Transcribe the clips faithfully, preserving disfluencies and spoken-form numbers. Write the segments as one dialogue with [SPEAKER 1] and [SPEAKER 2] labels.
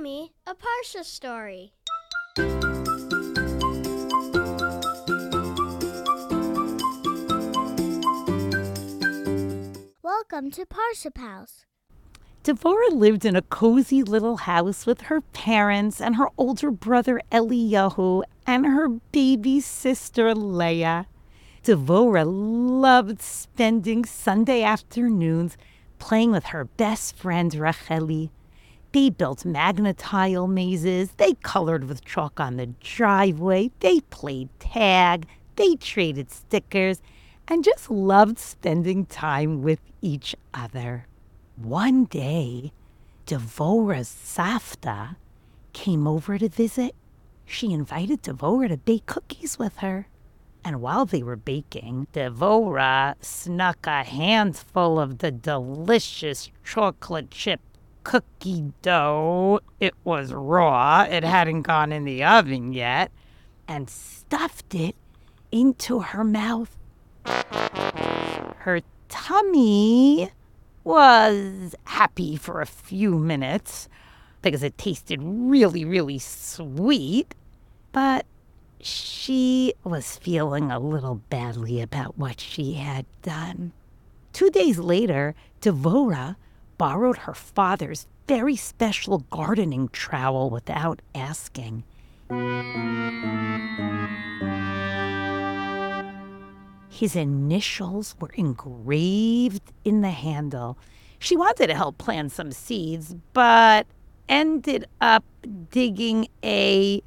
[SPEAKER 1] me a Parsha story. Welcome to Parsha House.
[SPEAKER 2] Devorah lived in a cozy little house with her parents and her older brother Eliyahu and her baby sister Leah. Devorah loved spending Sunday afternoons playing with her best friend Racheli. They built magnetile mazes, they colored with chalk on the driveway, they played tag, they traded stickers, and just loved spending time with each other. One day, Devorah's Savta came over to visit. She invited Devorah to bake cookies with her. And while they were baking, Devorah snuck a handful of the delicious chocolate chip cookie dough. It was raw, it hadn't gone in the oven yet, and stuffed it into her mouth. Her tummy was happy for a few minutes because it tasted really, really sweet, but she was feeling a little badly about what she had done. Two days later, Devorah borrowed her father's very special gardening trowel without asking. His initials were engraved in the handle. She wanted to help plant some seeds, but ended up digging a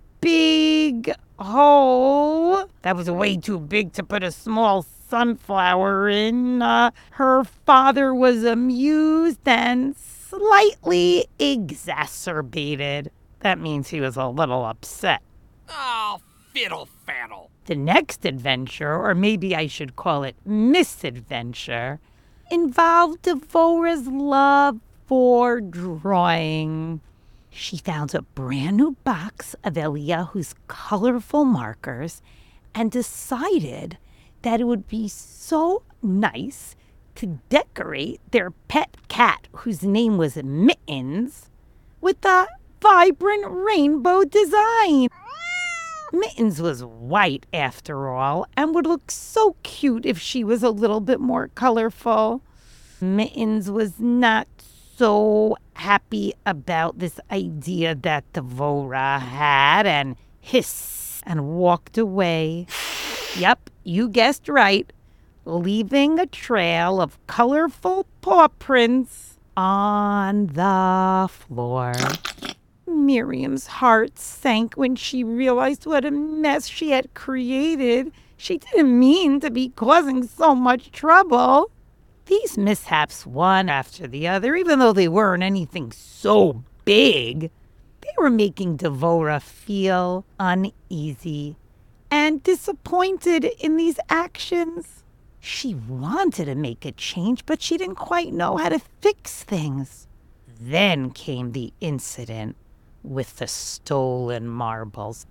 [SPEAKER 2] big hole that was way too big to put a small sunflower in. Uh, her father was amused and slightly exacerbated. That means he was a little upset.
[SPEAKER 3] Oh, fiddle faddle.
[SPEAKER 2] The next adventure, or maybe I should call it misadventure, involved Devorah's love for drawing. She found a brand new box of Eliyahu's colorful markers and decided that it would be so nice to decorate their pet cat, whose name was Mittens, with a vibrant rainbow design. Mittens was white, after all, and would look so cute if she was a little bit more colorful. Mittens was not so happy about this idea that Devorah had and hissed and walked away. Yep, you guessed right, leaving a trail of colorful paw prints on the floor. Miriam's heart sank when she realized what a mess she had created. She didn't mean to be causing so much trouble. These mishaps, one after the other, even though they weren't anything so big, they were making Devorah feel uneasy and disappointed in these actions. She wanted to make a change, but she didn't quite know how to fix things. Then came the incident with the stolen marbles.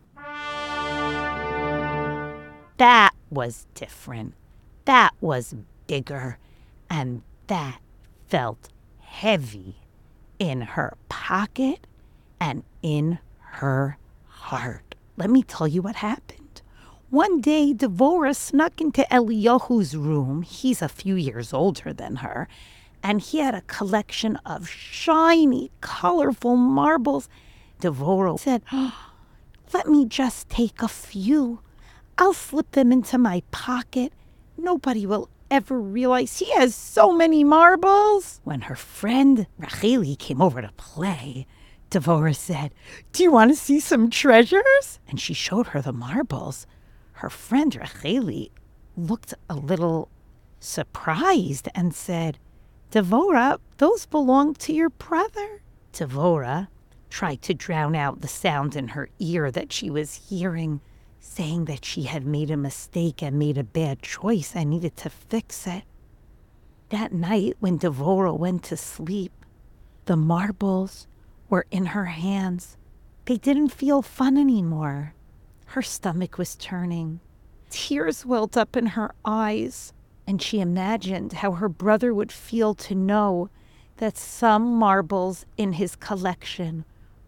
[SPEAKER 2] That was different. That was bigger. And that felt heavy in her pocket and in her heart. Let me tell you what happened. One day, Devorah snuck into Eliyahu's room. He's a few years older than her. And he had a collection of shiny, colorful marbles. Devorah said, oh, let me just take a few. I'll slip them into my pocket. Nobody will ever realize he has so many marbles. When her friend Racheli came over to play, Devorah said, do you want to see some treasures? And she showed her the marbles. Her friend Racheli looked a little surprised and said, Devorah, those belong to your brother. Devorah tried to drown out the sound in her ear that she was hearing, saying that she had made a mistake and made a bad choice and needed to fix it. That night, when Devorah went to sleep, the marbles were in her hands. They didn't feel fun anymore. Her stomach was turning. Tears welled up in her eyes, and she imagined how her brother would feel to know that some marbles in his collection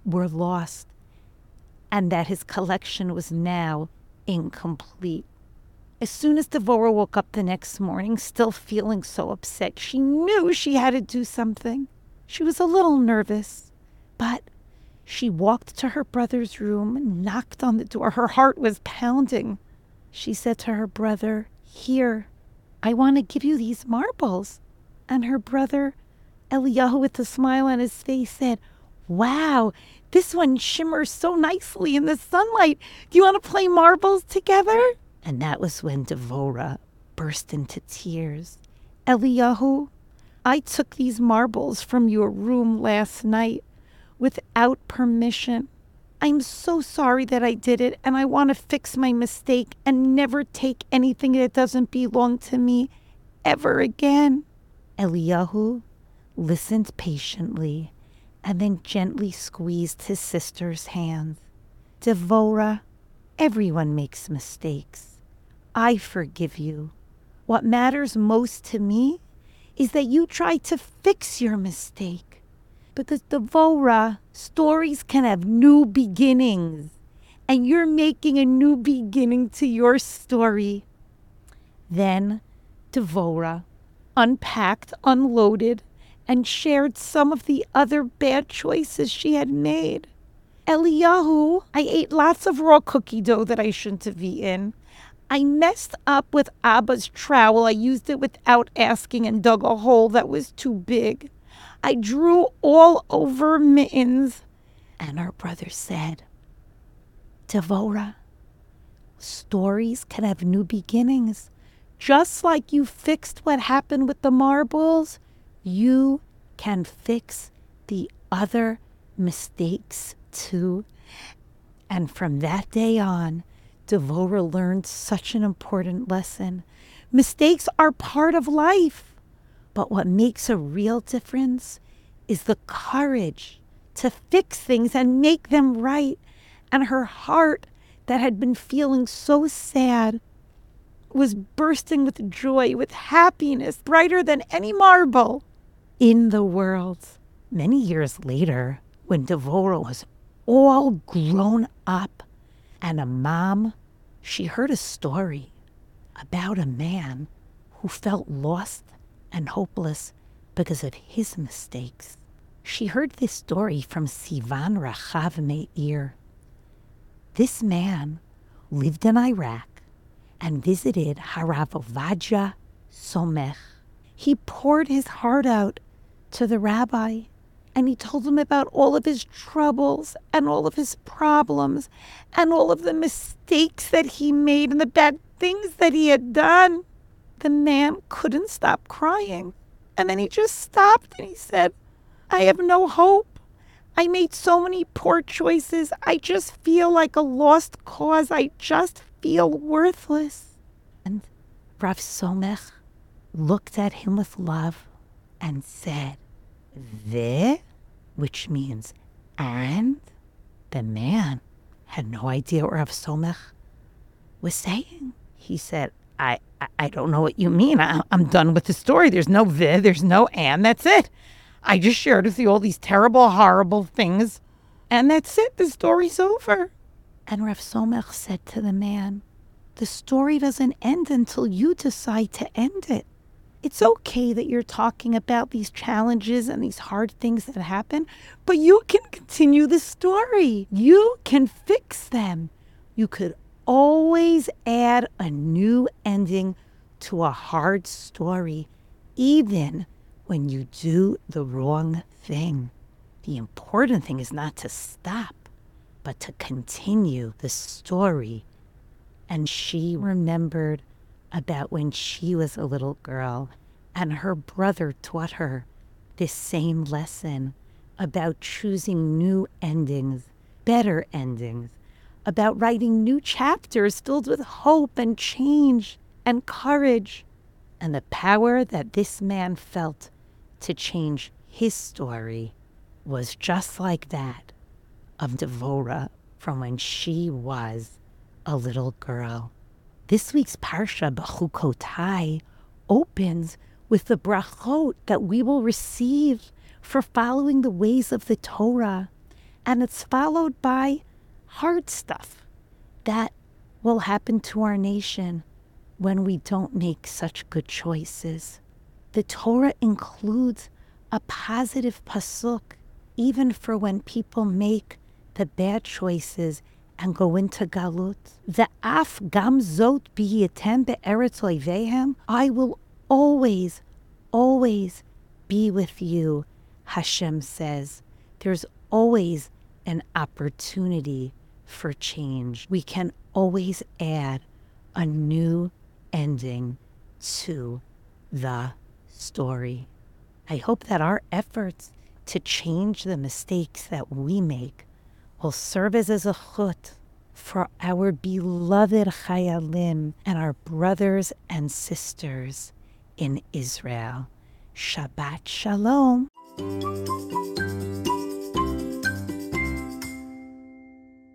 [SPEAKER 2] were lost and that his collection was now incomplete. As soon as Devorah woke up the next morning, still feeling so upset, she knew she had to do something. She was a little nervous, but she walked to her brother's room and knocked on the door. Her heart was pounding. She said to her brother, "Here, I want to give you these marbles." And her brother, Eliyahu, with a smile on his face, said, "Wow, this one shimmers so nicely in the sunlight. Do you want to play marbles together?" And that was when Devorah burst into tears. "Eliyahu, I took these marbles from your room last night without permission. I'm so sorry that I did it, and I want to fix my mistake and never take anything that doesn't belong to me ever again." Eliyahu listened patiently and then gently squeezed his sister's hand. "Devorah, everyone makes mistakes. I forgive you. What matters most to me is that you try to fix your mistake. Because, Devorah, stories can have new beginnings, and you're making a new beginning to your story." Then Devorah unpacked, unloaded, and shared some of the other bad choices she had made. "Eliyahu, I ate lots of raw cookie dough that I shouldn't have eaten. I messed up with Abba's trowel. I used it without asking and dug a hole that was too big. I drew all over Mittens." And her brother said, "Devorah, stories can have new beginnings. Just like you fixed what happened with the marbles, you can fix the other mistakes too." And from that day on, Devorah learned such an important lesson. Mistakes are part of life, but what makes a real difference is the courage to fix things and make them right. And her heart, that had been feeling so sad, was bursting with joy, with happiness, brighter than any marble in the world. Many years later, when Devorah was all grown up and a mom, she heard a story about a man who felt lost and hopeless because of his mistakes. She heard this story from Sivan Rachav Meir. This man lived in Iraq and visited Harav Ovadia Somech. He poured his heart out to the rabbi, and he told him about all of his troubles and all of his problems and all of the mistakes that he made and the bad things that he had done. The man couldn't stop crying. And then he just stopped and he said, "I have no hope. I made so many poor choices. I just feel like a lost cause. I just feel worthless." And Rav Somech looked at him with love and said, "Ve," which means and. The man had no idea what Rav Somech was saying. He said, I, I, I don't know what you mean. I, I'm done with the story. There's no ve, there's no and. That's it. I just shared with you all these terrible, horrible things. And that's it. The story's over." And Rav Somech said to the man, "The story doesn't end until you decide to end it. It's okay that you're talking about these challenges and these hard things that happen, but you can continue the story. You can fix them. You could always add a new ending to a hard story, even when you do the wrong thing. The important thing is not to stop, but to continue the story." And she remembered about when she was a little girl and her brother taught her this same lesson about choosing new endings, better endings, about writing new chapters filled with hope and change and courage, and the power that this man felt to change his story was just like that of Devorah from when she was a little girl. This week's Parsha, Bechukotai, opens with the brachot that we will receive for following the ways of the Torah. And it's followed by hard stuff that will happen to our nation when we don't make such good choices. The Torah includes a positive pasuk, even for when people make the bad choices and go into galut. Ve'af gam zot biyitem be'eretz oivehem. I will always, always be with you, Hashem says. There's always an opportunity for change. We can always add a new ending to the story. I hope that our efforts to change the mistakes that we make will serve as a zechut for our beloved Chayalim and our brothers and sisters in Israel. Shabbat Shalom.